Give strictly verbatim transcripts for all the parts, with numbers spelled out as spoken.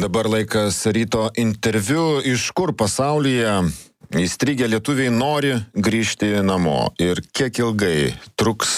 Dabar laikas ryto interviu, iš kur pasaulyje įstrigę lietuviai nori grįžti namo ir kiek ilgai truks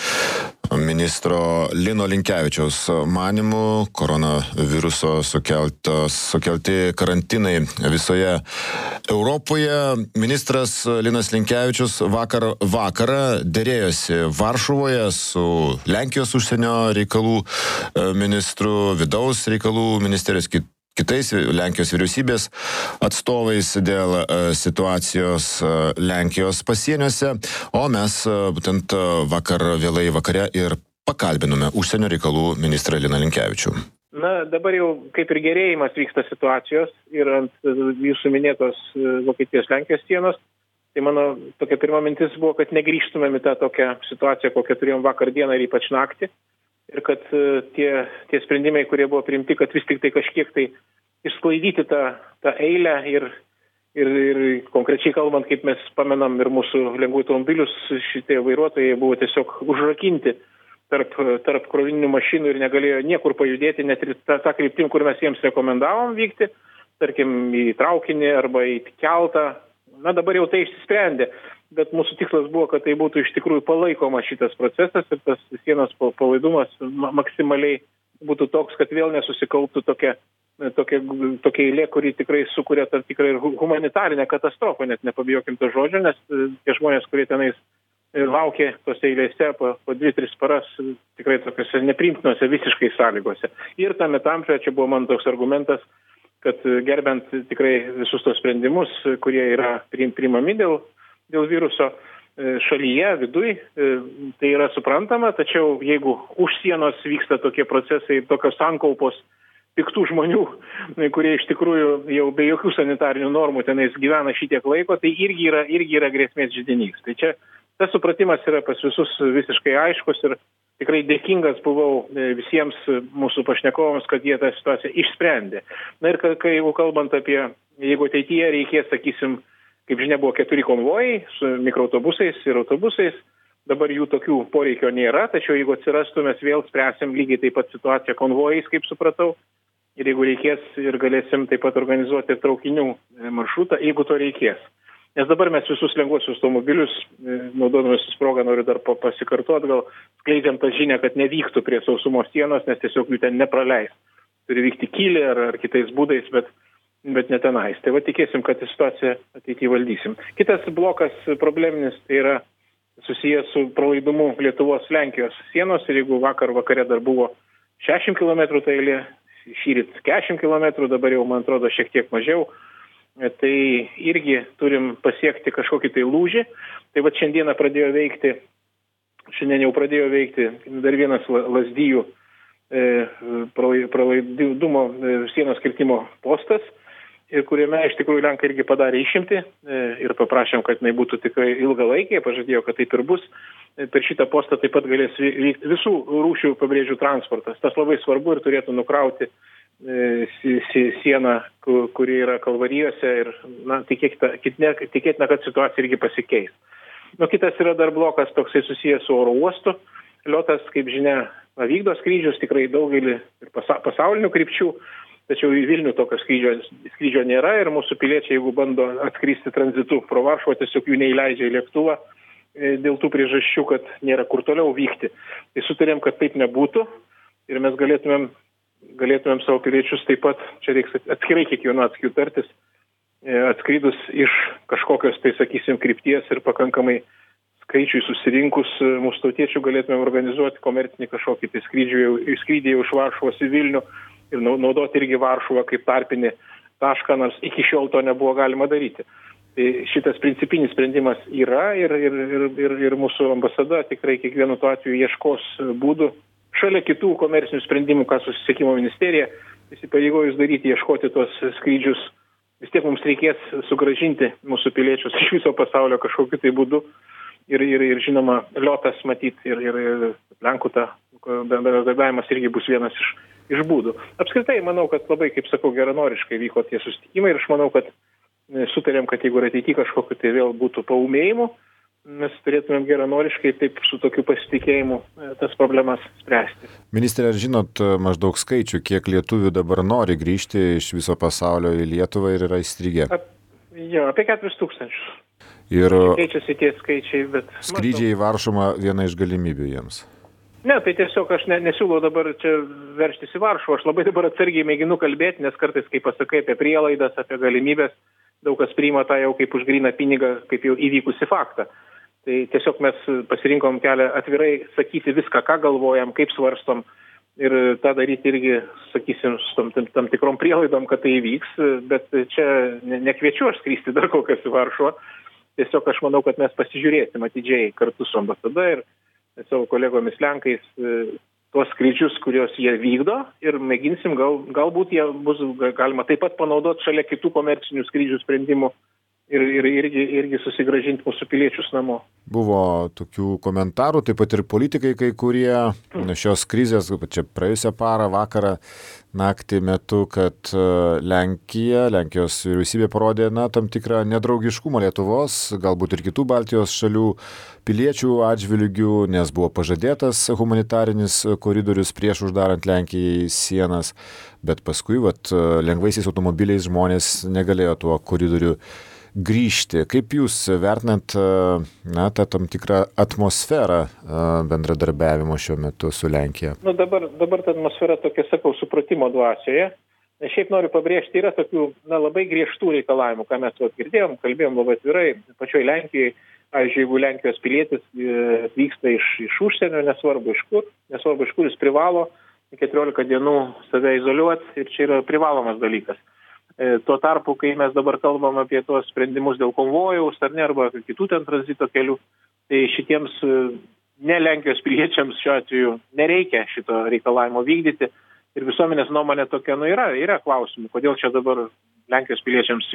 ministro Lino Linkevičiaus manymu koronaviruso sukeltos, sukelti karantinai visoje Europoje. Ministras Linas Linkevičius vakar vakarą derėjosi Varšuvoje su Lenkijos užsienio reikalų ministru, vidaus reikalų ministerijos kitų. kitais Lenkijos vyriausybės atstovais dėl situacijos Lenkijos pasieniuose, o mes būtent vakar vėlai vakare ir pakalbinome užsienio reikalų ministrą Liną Linkevičių. Na, dabar jau kaip ir gerėjimas vyksta situacijos ir ant jūsų minėtos Vokietijos Lenkijos sienos, tai mano tokia pirma mintis buvo, kad negrįžtumėm į tą tokią situaciją, kokią turėjom vakar dieną ir ypač naktį. Ir kad tie, tie sprendimai, kurie buvo priimti, kad vis tik tai kažkiek tai išsklaidyti tą, tą eilę ir, ir, ir konkrečiai kalbant, kaip mes pamenam ir mūsų lengvų automobilius, šitie vairuotojai buvo tiesiog užrakinti tarp, tarp krovininių mašinų ir negalėjo niekur pajudėti, net ir tą, tą kryptim, kur mes jiems rekomendavom vykti, tarkim į traukinį arba į keltą. Na, dabar jau tai išsisprendė, bet mūsų tikslas buvo, kad tai būtų iš tikrųjų palaikoma šitas procesas ir tas sienos palaidumas maksimaliai būtų toks, kad vėl nesusikauptų tokia, tokia, tokia eilė, kuri tikrai sukuria tam tikrą ir humanitarinę katastrofą, net nepabijokim to žodžio, nes tie žmonės, kurie tenais laukė tose eilėse po, po dvi tris paras, tikrai tokiuose nepriimtinuose visiškai sąlygose. Ir tame tamčioje, čia buvo man toks argumentas, kad gerbent tikrai visus tos sprendimus, kurie yra priimami dėl, dėl viruso šalyje, viduj, tai yra suprantama, tačiau jeigu už sienos vyksta tokie procesai, tokios sankaupos piktų žmonių, kurie iš tikrųjų jau be jokių sanitarinių normų tenais gyvena šitiek laiko, tai irgi yra, irgi yra grėsmės židinys. Tai čia tas supratimas yra pas visus visiškai aiškus ir tikrai dėkingas buvau visiems mūsų pašnekovams, kad jie tą situaciją išsprendė. Na ir kai jau kalbant apie, jeigu ateityje reikės, sakysim, kaip žinia, buvo keturi konvojai su mikroautobusais ir autobusais, dabar jų tokių poreikio nėra, tačiau jeigu atsirastų, mes vėl spręsim lygiai taip pat situaciją konvojais, kaip supratau, ir jeigu reikės ir galėsim taip pat organizuoti traukinių maršrutą, jeigu to reikės. Nes dabar mes visus lengvuosius automobilius, naudodamas progą, noriu dar pasikartoti, gal skleidžiam tą žinią, kad nevyktų prie sausumos sienos, nes tiesiog jų ten nepraleis. Turi vykti Kylė ar, ar kitais būdais, bet, bet ne tenais. Tai va tikėsim, kad situaciją ateityje valdysim. Kitas blokas probleminis tai yra susijęs su pralaidumu Lietuvos-Lenkijos sienos ir jeigu vakar vakare dar buvo šešiasdešimt kilometrų tai eilė, šįryt keturiasdešimt kilometrų, dabar jau, man atrodo, šiek tiek mažiau. Tai irgi turim pasiekti kažkokį tai lūžį. Tai va šiandieną pradėjo veikti, šiandien jau pradėjo veikti dar vienas Lazdijų e, pralaidumo e, sienos kirtimo postas, ir kuriame iš tikrųjų Lenkai irgi padarė išimtį e, ir paprašėm, kad jinai būtų tikrai ilgalaikė, pažadėjo, kad taip ir bus. E, per šitą postą taip pat galės vykti visų rūšių, pabrėžių, transportas. Tas labai svarbu ir turėtų nukrauti sieną, kuri yra Kalvarijose ir na, tikėtina, tikėtina, kad situacija irgi pasikeis. Nu, kitas yra dar blokas toksai susijęs su oro uostu. Liotas, kaip žinia, vykdo skrydžius tikrai daugelį ir pasaulinių krypčių, tačiau į Vilnių tokio skrydžio, skrydžio nėra ir mūsų piliečiai, jeigu bando atskristi tranzitu pro Varšuvą, tiesiog jų neįleidžia į lėktuvą dėl tų priežasčių, kad nėra kur toliau vykti. Tai sutarėm, kad taip nebūtų ir mes galėtumėm galėtumėm savo piliečius taip pat, čia reiks atskirai kiekvieno atskirų tartis, atskrydus iš kažkokios, tai sakysim, krypties ir pakankamai skaičiui susirinkus mūsų tautiečių galėtumėm organizuoti komercinį kažkokį tai skrydį jau, skrydį jau iš Varšuvos į Vilnių ir naudoti irgi Varšuvą kaip tarpinį tašką, nors iki šiol to nebuvo galima daryti. Tai šitas principinis sprendimas yra ir, ir, ir, ir, ir mūsų ambasada tikrai kiekvienu tuo atveju ieškos būdų šalia kitų komercinių sprendimų, ką susisiekimo ministerija įsipareigojus daryti, ieškoti tuos skrydžius. Vis tiek mums reikės sugrąžinti mūsų piliečius iš viso pasaulio kažkokiu tai būdu. Ir, ir, ir žinoma, Liotas matyti ir, ir, ir Lenkų ta bendradarbiavimas irgi bus vienas iš, iš būdų. Apskritai, manau, kad labai, kaip sakau, geranoriškai vyko tie susitikimai ir aš manau, kad sutarėm, kad jeigu ateityje kažkokiu tai vėl būtų paūmėjimų, mes turėtumėm geranoriškai taip su tokiu pasitikėjimu tas problemas spręsti. Ministrė, ar žinot maždaug skaičių, kiek lietuvių dabar nori grįžti iš viso pasaulio į Lietuvą ir yra įstrigę? Ap, jo, apie keturis tūkstančius. Ir keičiasi tie skaičiai, bet... Skrydžiai į Varšuvą viena iš galimybių jiems. Ne, tai tiesiog aš ne, nesiūlau dabar čia verštis į Varšuvą. Aš labai dabar atsargiai mėginu kalbėti, nes kartais, kai pasakai apie prielaidas, apie galimybės, daug kas priima tą jau kaip už gryną pinigą, kaip jau įvykusi faktą. Tai tiesiog mes pasirinkom kelią atvirai sakyti viską, ką galvojam, kaip svarstom. Ir tą daryti irgi, sakysim, su tam, tam, tam tikrom prielaidom, kad tai įvyks. Bet čia ne, nekviečiu aš skristi dar kol kas į Varšuvą. Tiesiog aš manau, kad mes pasižiūrėsim atidžiai kartu su ambasada ir savo kolegomis Lenkais tuos skrydžius, kuriuos jie vykdo ir mėginsim, gal, galbūt jie bus galima taip pat panaudoti šalia kitų komercinių skrydžių sprendimų ir, ir irgi, irgi susigrąžinti mūsų piliečius namo. Buvo tokių komentarų, taip pat ir politikai kai kurie šios krizės, čia praėjusią parą, vakarą, naktį metu, kad Lenkija, Lenkijos vyriausybė parodė na, tam tikrą nedraugiškumą Lietuvos, galbūt ir kitų Baltijos šalių piliečių atžvilgių, nes buvo pažadėtas humanitarinis koridorius prieš uždarant Lenkijai sienas, bet paskui vat, lengvaisiais automobiliais žmonės negalėjo tuo koridoriu grįžti. Kaip jūs vertinat na, tą tam tikrą atmosferą bendradarbiavimo šiuo metu su Lenkija? Nu, dabar, dabar ta atmosfera tokia, sakau, supratimo dvasioje. Šiaip noriu pabrėžti, yra tokių na, labai griežtų reikalavimų, ką mes girdėjom, kalbėjom labai atvirai, pačioj Lenkijai. Pavyzdžiui, jeigu Lenkijos pilietis atvyksta iš, iš užsienio, nesvarbu iš kur, nesvarbu iš kur, jis privalo keturiolika dienų save izoliuoti ir čia yra privalomas dalykas. Tuo tarpu, kai mes dabar kalbam apie tuos sprendimus dėl konvojaus ar ne, arba kitų ten tranzito kelių, tai šitiems ne Lenkijos piliečiams šiuo atveju nereikia šito reikalavimo vykdyti. Ir visuomenės nuomonė tokia, nu yra, yra klausimų, kodėl čia dabar Lenkijos piliečiams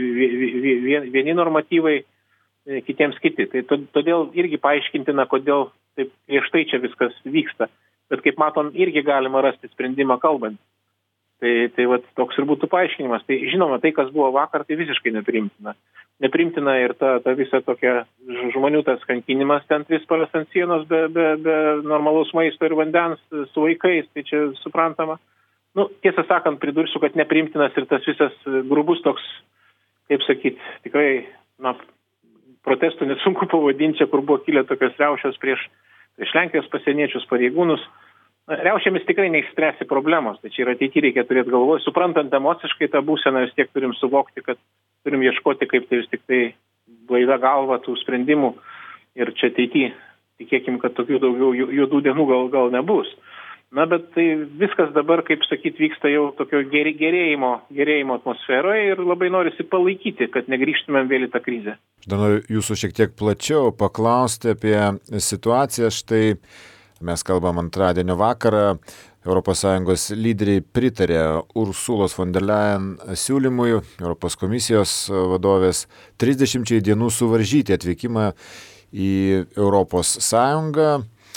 vieni normatyvai, kitiems kiti. Tai todėl irgi paaiškintina, kodėl taip griežtai čia viskas vyksta. Bet kaip matom, irgi galima rasti sprendimą kalbant. Tai, tai vat, toks ir būtų paaiškinimas. Tai žinoma, tai, kas buvo vakar, tai visiškai nepriimtina. Nepriimtina ir ta, ta visa tokia žmonių tas kankinimas ten tris paras ant sienos be, be, be normalaus maisto ir vandens su vaikais, tai čia suprantama. Nu, tiesą sakant, pridursiu, kad nepriimtinas ir tas visas grubus toks, kaip sakyt, tikrai, na, protestų nesunku pavadinti, kur buvo kilę tokios riaušės prieš, prieš Lenkijos pasieniečius pareigūnus. Riaušėmis tikrai neišspręsi problemos, tai čia ir ateityje reikia turėti galvoj. Suprantant emociškai tą būseną, vis tiek turim suvokti, kad turim ieškoti, kaip tai vis tik tai blaivia galva tų sprendimų. Ir čia ateityje tikėkim, kad tokių daugiau juodų dienų gal, gal nebus. Na, bet tai viskas dabar, kaip sakyt, vyksta jau tokio gerėjimo, gerėjimo atmosferoje ir labai norisi palaikyti, kad negrįžtumėm vėl į tą krizę. Aš dar noriu jūsų šiek tiek plačiau paklausti apie situaciją. Štai mes kalbam antradienio vakarą, Europos Sąjungos lyderiai pritarė Ursulos von der Leyen siūlymui, Europos komisijos vadovės trisdešimčiai dienų suvaržyti atvykimą į Europos Sąjungą.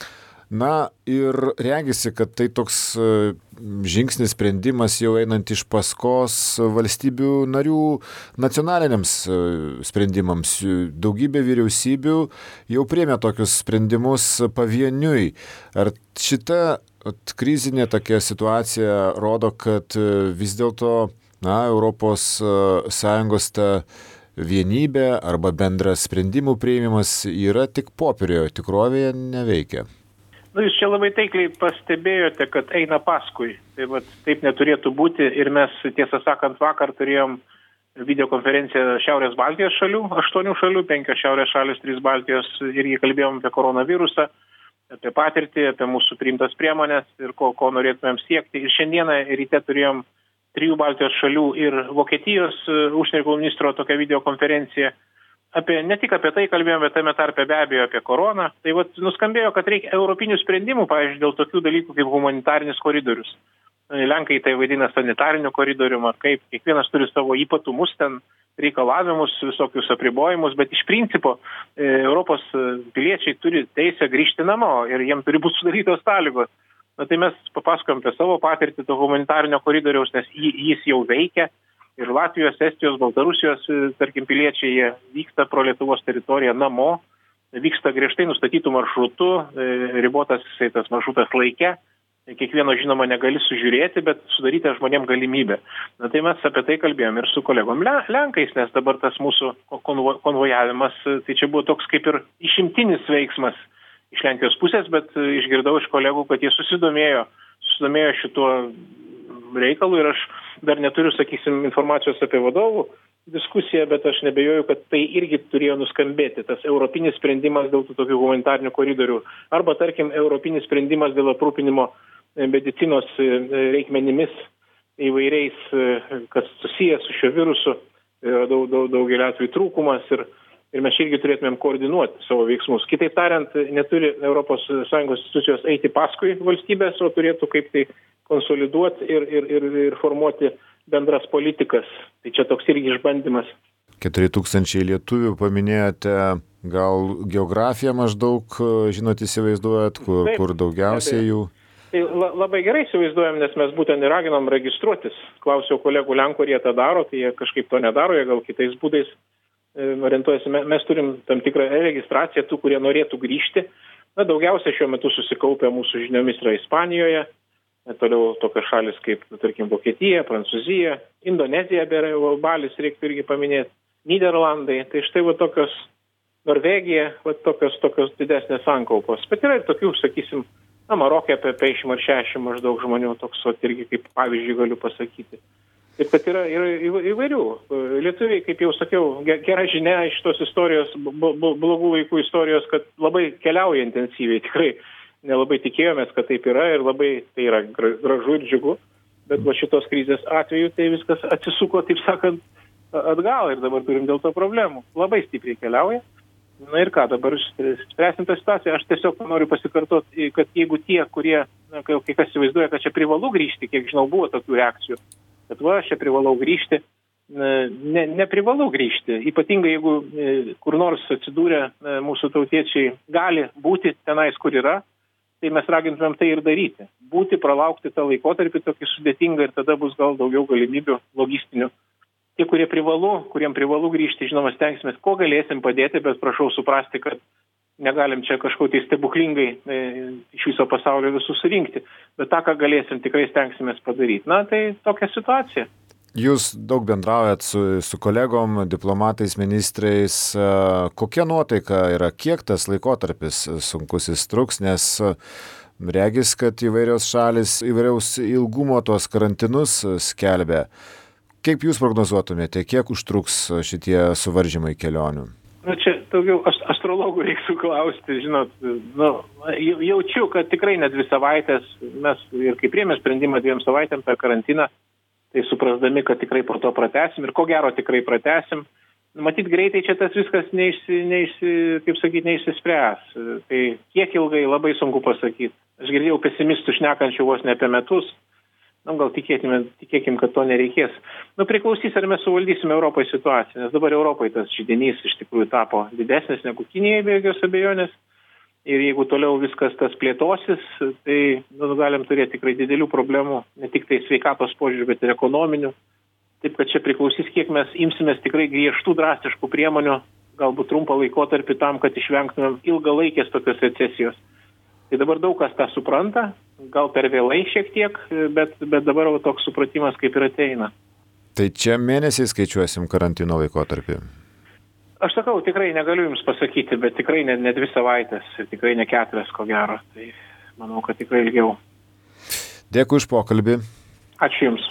Na ir regisi, kad tai toks žingsnis sprendimas jau einant iš paskos valstybių narių nacionaliniams sprendimams. Daugybė vyriausybių jau priėmė tokius sprendimus pavieniui. Ar šita krizinė tokia situacija rodo, kad vis dėlto na, Europos Sąjungos ta vienybė arba bendras sprendimų priėmimas yra tik popierioje, tikrovėje neveikia? Nu, jūs čia labai taikliai pastebėjote, kad eina paskui. Tai vat, taip neturėtų būti ir mes, tiesą sakant, vakar turėjom videokonferenciją Šiaurės Baltijos šalių, aštuonių šalių, penkios Šiaurės šalis, trys Baltijos, irgi kalbėjom apie koronavirusą, apie patirtį, apie mūsų priimtas priemonės ir ko, ko norėtumėm siekti. Ir šiandieną ryte turėjom trijų Baltijos šalių ir Vokietijos užsienio reikalų ministro tokią videokonferenciją. Apie, ne tik apie tai kalbėjome, bet tame tarpe be abejo apie koroną. Tai vat, nuskambėjo, kad reikia europinių sprendimų, pavyzdžiui, dėl tokių dalykų kaip humanitarinis koridorius. Lenkai tai vadina sanitariniu koridoriumi, kaip kiekvienas turi savo ypatumus, ten reikalavimus, visokius apribojimus, bet iš principo Europos piliečiai turi teisę grįžti namo ir jiem turi būti sudarytos sąlygos. Na tai mes papasakojom apie savo patirtį to humanitarinio koridoriaus, nes jis jau veikia. Ir Latvijos, Estijos, Baltarusijos, tarkim, piliečiai jie vyksta pro Lietuvos teritoriją namo vyksta griežtai nustatytų maršrutų, ribotas tas maršrutas laike. Kiekvieno, žinoma, negali sužiūrėti, bet sudaryti žmonėm galimybę. Na tai mes apie tai kalbėjom ir su kolegom Lenkais, nes dabar tas mūsų konvo, konvojavimas, tai čia buvo toks kaip ir išimtinis veiksmas iš Lenkijos pusės, bet išgirdau iš kolegų, kad jie susidomėjo, susidomėjo šituo reikalu ir aš dar neturiu, sakysim, informacijos apie vadovų diskusiją, bet aš nebejoju, kad tai irgi turėjo nuskambėti, tas europinis sprendimas dėl tų tokių humanitarinių koridorių, arba, tarkim, europinis sprendimas dėl aprūpinimo medicinos reikmenimis įvairiais, kas susijęs su šio virusu, daug, daug, daugelį atvejų trūkumas ir, ir mes irgi turėtumėm koordinuoti savo veiksmus. Kitaip tariant, neturi Europos Sąjungos institucijos eiti paskui valstybės, o turėtų kaip tai konsoliduoti ir, ir, ir, ir formuoti bendras politikas. Tai čia toks irgi išbandymas. keturi tūkstančiai lietuvių paminėjote, gal geografiją maždaug, žinot, įsivaizduojat, kur, Taip, kur daugiausiai jų? Tai labai gerai įsivaizduojam, nes mes būtent ir raginom registruotis. Klausiau kolegų Lenkų, ar jie tą daro, tai jie kažkaip to nedaro, jie gal kitais būdais orientuojasi. Mes turim tam tikrą registraciją tų, kurie norėtų grįžti. Na, daugiausia šiuo metu susikaupę mūsų žiniomis yra Ispanijoje, toliau tokios šalis kaip, tarkim, Vokietija, Prancūzija, Indonezija, Balis reiktų irgi paminėti, Nyderlandai, tai štai va tokios Norvegija, va tokios, tokios didesnės sankaupos. Bet yra ir tokių, sakysim, na, Marokė apie penkiasdešimt ar šešiasdešimt maždaug žmonių, toks vat, irgi kaip pavyzdžiui galiu pasakyti. Taip kad yra, yra įvairių. Lietuviai, kaip jau sakiau, gera žinia iš tos istorijos, blogų vaikų istorijos, kad labai keliauja intensyviai. Tikrai nelabai tikėjomės, kad taip yra ir labai tai yra gražu ir džiugu. Bet va šitos krizės atveju tai viskas atsisuko, taip sakant, atgal ir dabar turim dėl to problemų. Labai stipriai keliauja. Na ir ką, dabar spręsim tą situaciją. Aš tiesiog noriu pasikartoti, kad jeigu tie, kurie, na, kai kas įsivaizduoja, kad čia privalu grįžti, kiek žinau, buvo tokių reakcijų, kad va, aš čia privalau grįžti, ne, neprivalau grįžti. Ypatingai, jeigu kur nors atsidūrę mūsų tautiečiai gali būti tenais, kur yra, tai mes ragintumėm tai ir daryti. Būti, pralaukti tą laikotarpį tokį sudėtingą ir tada bus gal daugiau galimybių logistinių. Tie, kurie privalu, kuriem privalu grįžti, žinoma, stengsime, ko galėsim padėti, bet prašau suprasti, kad negalim čia kažko tai stebuklingai e, iš viso pasaulio visus surinkti. Bet tą, ką galėsim, tikrai stengsime padaryti. Na, tai tokia situacija. Jūs daug bendraujat su, su kolegom, diplomatais, ministrais. Kokia nuotaika yra, kiek tas laikotarpis sunkusis truks, nes regis, kad įvairios šalis įvairiaus ilgumo tuos karantinus skelbia. Kaip jūs prognozuotumėte, kiek užtruks šitie suvaržymai kelionių? Na, čia daugiau astrologų reiktų klausti, žinot, nu, jaučiu, kad tikrai ne dvi savaitės, mes ir kaip priėmė sprendimą dviem savaitėm per karantiną, tai suprasdami, kad tikrai po to pratesim ir ko gero tikrai pratesim. Matyt, greitai čia tas viskas neišsi, neišsi, kaip sakyti, neišsispręs. Tai kiek ilgai, labai sunku pasakyti. Aš girdėjau pesimistų šnekančių vos ne apie metus. Na, gal tikėkime, tikėkim, kad to nereikės. Nu, priklausys, ar mes suvaldysime Europoje situaciją, nes dabar Europoje tas židinys iš tikrųjų tapo didesnis negu Kinijai, be jokios abejonės. Ir jeigu toliau viskas tas plėtosis, tai nu, galim turėti tikrai didelių problemų, ne tik tai sveikatos požiūrių, bet ir ekonominių. Taip, kad čia priklausys, kiek mes imsimės tikrai griežtų, drastiškų priemonių, galbūt trumpą laikotarpį tam, kad išvengtumėm ilgalaikės tokios recesijos. Tai dabar daug kas tą supranta, gal per vėlai šiek tiek, bet, bet dabar toks supratimas kaip ir ateina. Tai čia mėnesiai skaičiuosim karantino laikotarpį? Aš sakau, tikrai negaliu Jums pasakyti, bet tikrai ne, ne dvi savaitės ir tikrai ne keturias, ko gero. Tai manau, kad tikrai ilgiau. Dėkui už pokalbį. Ačiū Jums.